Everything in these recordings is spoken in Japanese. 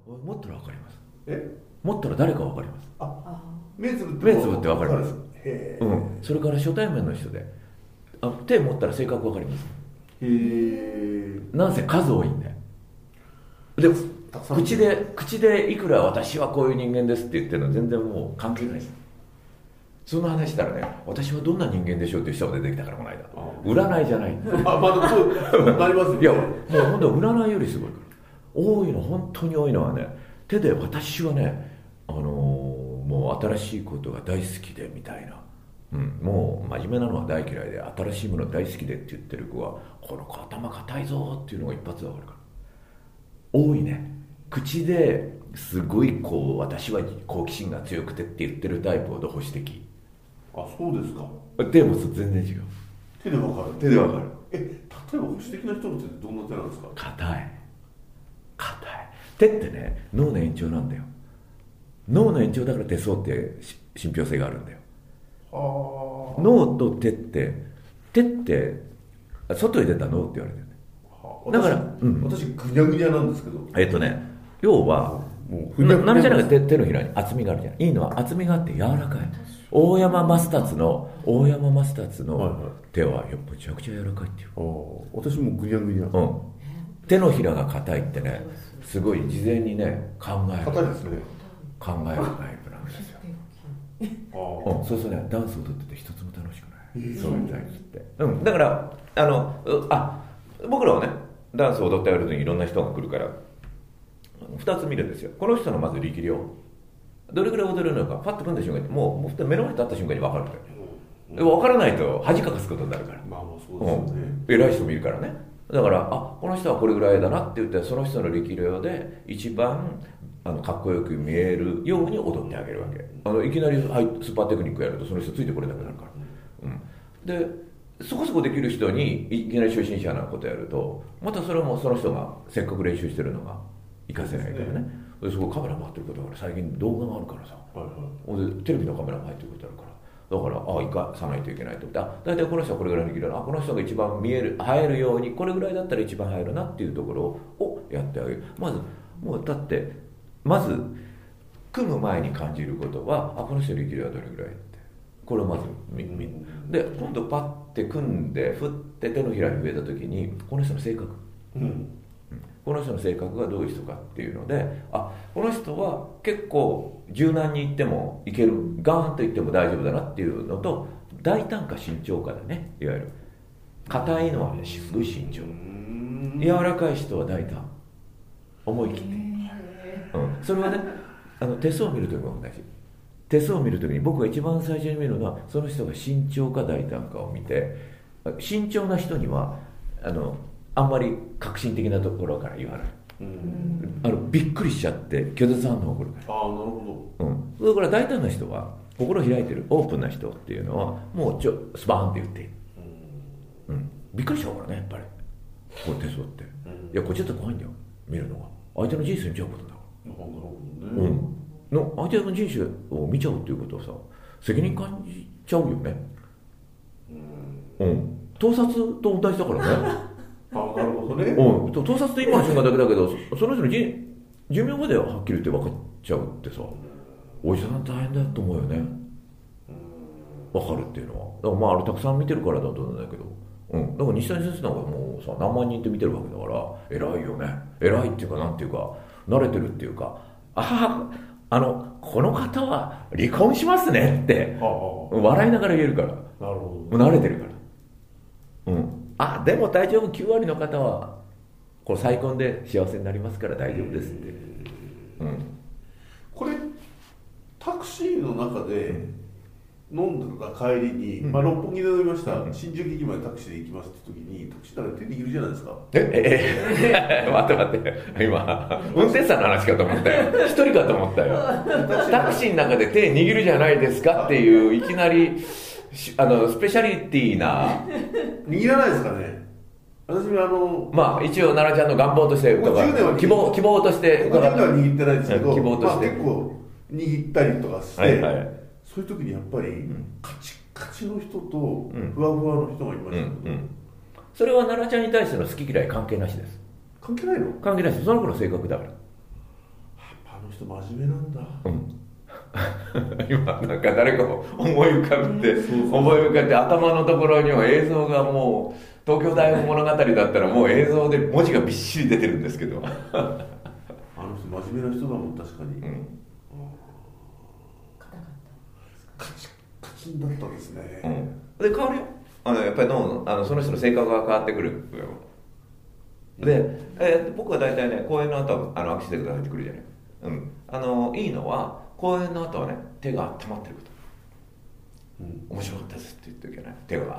持ったら分かります。 え、 持ったら誰か分かります。 目つぶって目つぶって分かります。 へうん、それから初対面の人で手持ったら性格分かります。 え。へえ。 なんせ数多いんで。で口でいくら私はこういう人間ですって言ってるのは全然もう関係ないです。その話したらね、私はどんな人間でしょうっていう人が出てきたから、この間。占いじゃない。 まあでもそうなりますよね。 いや、もう本当占いよりすごいから。多いの、本当に多いのはね、手で私はね、もう新しいことが大好きでみたいな、もう真面目なのは大嫌いで、新しいもの大好きでって言ってる子は、この子頭固いぞっていうのが一発で分かるから。多いね。口ですごいこう、私は好奇心が強くてって言ってるタイプほど保守的。 あ、そうですか。 でも全然違う。 手でわかる。 手でわかる。 例えば保守的な人の手ってどんな手なんですか？ 硬い。手ってね、脳の延長なんだよ。脳の延長だから手相って信憑性があるんだよ。脳と手って外へ出た脳って言われてるね。だから私ぐにゃぐにゃなんですけど、 要はなめちゃなくて手のひらに厚みがあるじゃん。いいのは厚みがあって柔らかい。大山マスタツの手はやっぱめちゃくちゃ柔らかいっていう。 私もぐにゃぐにゃ。 手のひらが硬いってね、すごい事前にね考える。 硬いですね。 考えるタイプなんですよ。そうするとね、ダンスを踊ってて一つも楽しくない。そういうタイプって。だから僕らはね、ダンスを踊ってやるとにいろんな人が来るから2つ見るんですよ。この人のまず力量、どれくらい踊れるのか、パッと組んだ瞬間にもう目の前に立った瞬間に分かるから。分からないと恥かかすことになるから。 まあそうですよね。 偉い人もいるからね。だからこの人はこれぐらいだなって言って、その人の力量で一番かっこよく見えるように踊ってあげるわけ。いきなりスーパーテクニックやるとその人ついてこれなくなるから、でそこそこできる人にいきなり初心者なことやると、またそれもその人がせっかく練習してるのが活かせないからね。そこカメラ回ってることだから、最近動画があるからさ、でテレビのカメラが入ってることあるから、だから生かさないといけないと思って、大体この人はこれぐらいの力量、この人が一番映えるようにこれぐらいだったら一番映えるなっていうところをやってあげる。まず組む前に感じることは、この人の力量はどれぐらいって、これをまず見で、今度パッて組んで振って手のひらに触れた時に、この人の性格、この人の性格がどういう人かっていうので、この人は結構柔軟にいってもいける、ガーンといっても大丈夫だなっていうのと、大胆か慎重かだね。いわゆる硬いのはね、すごい慎重、柔らかい人は大胆、思い切って、それはね、手相を見るときも同じ。手相を見るときに僕が一番最初に見るのは、その人が慎重か大胆かを見て、慎重な人にはあんまり革新的なところから言わない、びっくりしちゃって拒絶反応が起こるから。 なるほど、だから大胆な人は、心開いてるオープンな人っていうのはもうスパーンって言っていい、びっくりしちゃうからね、やっぱりこう手相って、いやこっちだって怖いんだよ、見るのが相手の人生見ちゃうことだから。相手の人生を見ちゃうっていうことはさ、責任感じちゃうよね。盗撮と同じだからね。 なるほどね。 盗撮って今の瞬間だけだけど、その人の寿命までははっきり言って分かっちゃうってさ、お医者さん大変だと思うよね。分かるっていうのは。だからあれたくさん見てるからだと思うんだけど、だから西谷先生なんかもうさ、何万人って見てるわけだから、偉いよね。偉いっていうか、なんていうか、慣れてるっていうか、この方は離婚しますねって笑いながら言えるから。なるほど。慣れてるから。でも大丈夫、9割の方はこう再婚で幸せになりますから大丈夫ですって。 これタクシーの中で飲んでた帰りに、六本木で飲みました、新宿駅までタクシーで行きますって時に、タクシーから手握るじゃないですか。 待って今運転手さんの話かと思ったよ。一人かと思ったよ。タクシーの中で手握るじゃないですかっていう、いきなりスペシャリティな。 握らないですかね。私も一応奈々ちゃんの願望として希望として 10年は握ってないですけど、 希望として、 結構握ったりとかして、そういう時にやっぱりカチカチの人とふわふわの人がいましたけど、 それは奈々ちゃんに対しての好き嫌い関係なしです。 関係ないの？ 関係ないです。その子の性格だから。 の人真面目なんだ。 今なんか誰かを思い浮かべて頭のところには映像がもう東京大学物語だったらもう映像で文字がびっしり出てるんですけどあの人真面目な人だもん確かに、カチンだったんですね、 で変わるよやっぱりその人の性格が変わってくるで、僕は大体ね公演の後は握手してくださいってくるじゃない、いいのは公演の後はね手が温まってること、面白かったですって言ってるけどね手が温ま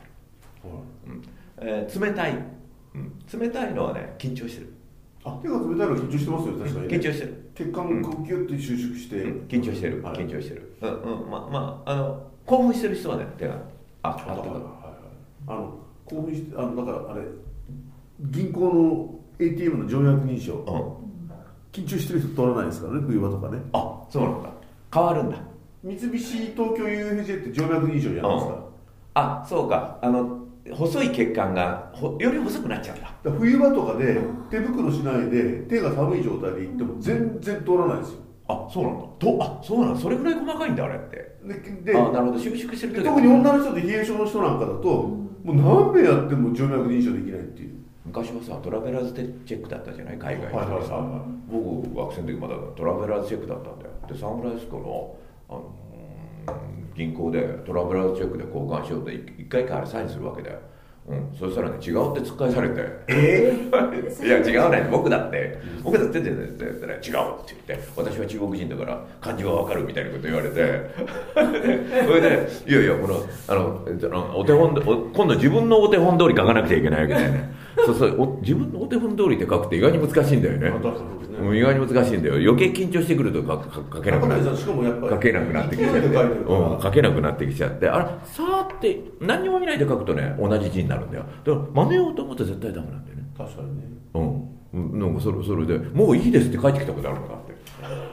ってる、冷たい、冷たいのはね緊張してる。 手が冷たいのは緊張してますよ確かに、 緊張してる。 血管がギュッと収縮して、 緊張してる、緊張してる。興奮してる人はね手があったか興奮してだからあれ銀行の ATM の条約認証、緊張してる人通らないですからね冬場とかね。 そうなんだ。変わるんだ。 三菱東京 UFJ って条約認証じゃないですか。 そうか。細い血管がより細くなっちゃうんだ。 冬場とかで手袋しないで手が寒い状態で行っても全然通らないですよ。 そうなんだ。そうなんだ。それぐらい細かいんだあれって。 でなるほど。収縮してる時特に女の人で冷え性の人なんかだと、もう何遍やっても静脈認証できないっていう。 昔はさトラベラーズチェックだったじゃない海外の人でさ、僕学生の時まだトラベラーズチェックだったんだよ。でサンフランシスコの、銀行でトラベラーズチェックで交換しようって一回からサインするわけだよ。そしたらね違うって突っ返されていや違うね僕だって違うって言って私は中国人だから漢字は分かるみたいなこと言われてそれでいやこのお手本今度自分のお手本通り書かなくちゃいけないわけだよねそう自分のお手本通りって書くって意外に難しいんだよね。意外に難しいんだよ。余計緊張してくると書けなくなって書けなくなってきちゃって書けなくなってきちゃってさーって何にも見ないで書くとね同じ字になるんだよ。だから真似ようと思って絶対ダメなんだよね。 確かにね。 なんかそれでもういいですって書いてきたことあるのかって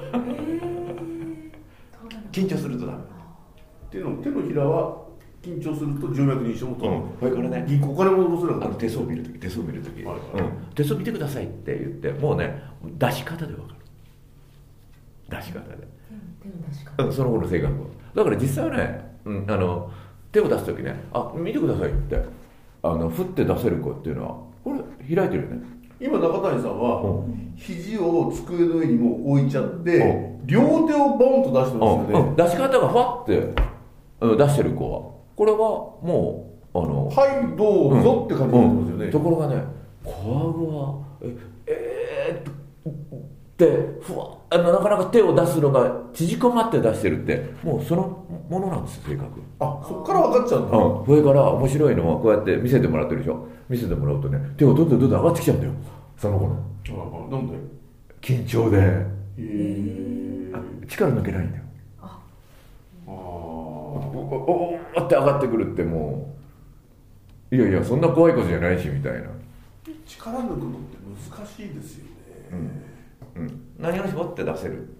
緊張するとダメ。 手のひらは緊張すると静脈認証も取る。 それからね銀行から戻せなかった。 手相見るとき手相見てくださいって言ってもうね出し方で分かる。出し方で手の出し方、 その後の性格だから実際はね、手を出すときね見てくださいって振って出せる子っていうのはこれ開いてるよね。 今中谷さんは、肘を机の上にもう置いちゃって、両手をボンと出してますよね。 出し方がファって出してる子はこれはもうはいどうぞって感じになってますよね。 ところがね小顎はってふわなかなか手を出すのが縮こまって出してるってもうそのものなんですよ性格。 そっから分かっちゃうんだ。 それから面白いのはこうやって見せてもらってるでしょ。見せてもらうとね手がどんどん上がってきちゃうんだよその子の。 なんで？ 緊張で力抜けないんだよ。おって上がってくるってもういやそんな怖いことじゃないしみたいな。 力抜くのって難しいですよね。 何を絞って出せるって、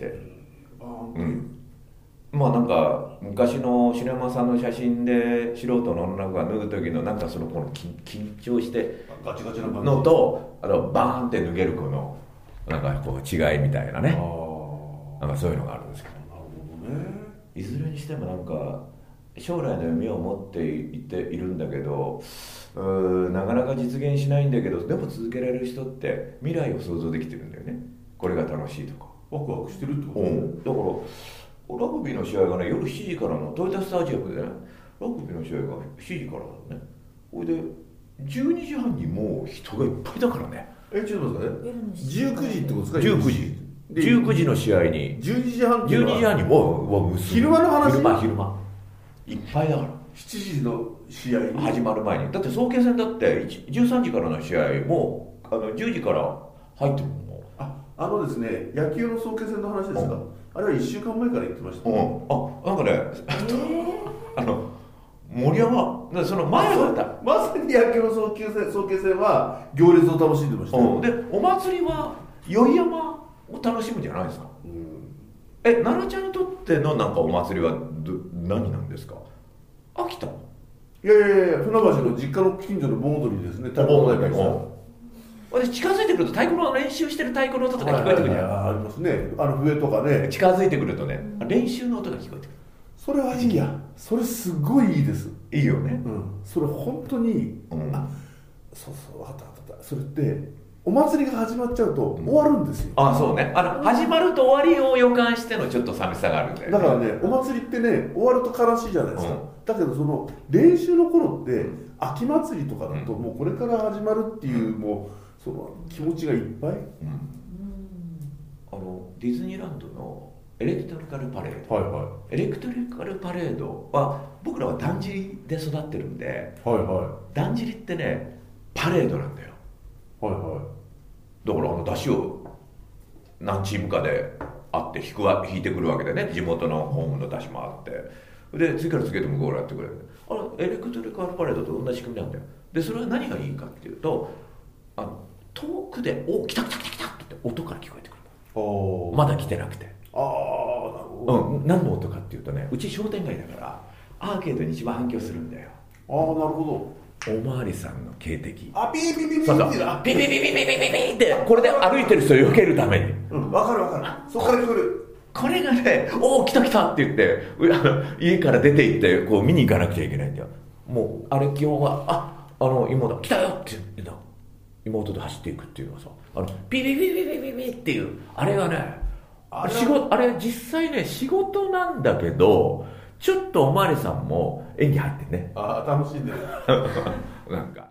まあなんか昔のシネマさんの写真で素人の女の子が脱ぐ時のなんかそのこの緊張してガチガチな感じのとバーンって脱げる子のなんかこう違いみたいなねなんかそういうのがあるんですけど。 なるほどね。 いずれにしてもなんか将来の夢を持っているんだけどなかなか実現しないんだけどでも続けられる人って未来を想像できてるんだよね。これが楽しいとかワクワクしてるってことね。 だからラグビーの試合がね夜7時からのトヨタスタジアムでねラグビーの試合が7時からだね。それで12時半にもう人がいっぱいだからね。 ちょっと待ってね。19時ってことですか ？19時の試合に 12時半にもう昼間の話。 昼間いっぱいだから 7時の試合に始まる前にだって早慶戦だって13時からの試合も10時から入ってるもん。 ですね野球の早慶戦の話ですか？あれは1週間前から言ってました、 なんかね森山その前だったまさに野球の早慶戦は行列を楽しんでましたよ。 でお祭りは宵山を楽しむんじゃないですか？奈良ちゃんにとってのなんかお祭りは何なんですか？秋田？ いや船橋の実家の近所の盆踊りですね。盆踊りです。 私近づいてくると太鼓の練習してる太鼓の音とか聞こえてくるじゃん、 ありますね、笛とかね。 近づいてくるとね、練習の音が聞こえてくる。 それはいいや、それすごいいいです。 いいよね、 それ本当に、そうそう、分かった分かった。それってお祭りが始まっちゃうと終わるんですよ。 そうね、始まると終わりを予感してのちょっと寂しさがあるんだよね。 だからね、お祭りってね、終わると悲しいじゃないですか、だけどその練習の頃って秋祭りとかだともうこれから始まるっていう、もうその気持ちがいっぱい、 ディズニーランドのエレクトリカルパレード、エレクトリカルパレードは僕らはだんじりで育ってるんで、だんじりってねパレードなんだよ。だから出汁を何チームかであって引いてくるわけでね、地元のホームの出汁もあって、で次から次へと向こうからやってくれる。エレクトリカルパレードと同じ仕組みなんだよ。でそれは何がいいかっていうと、遠くで「お来た来た来た来た」って音から聞こえてくる。まだ来てなくて、 なるほど、 何の音かっていうとね、うち商店街だからアーケードに一番反響するんだよ。 なるほど、おまわりさんの警笛、 ピーピーピーピーそうそう、ピピピピピピピピってこれで歩いてる人を避けるために、 分かる分かる、そこから聞こえる。 これがね、おお来た来たって言って家から出て行ってこう見に行かなくちゃいけないんだよ。もう基本は妹来たよって言った妹で走っていくっていうのはさ、ピピピピピピピっていうあれがね、あれ実際ね仕事なんだけど、ちょっとおまわりさんも演技入ってね、 楽しんでるなんか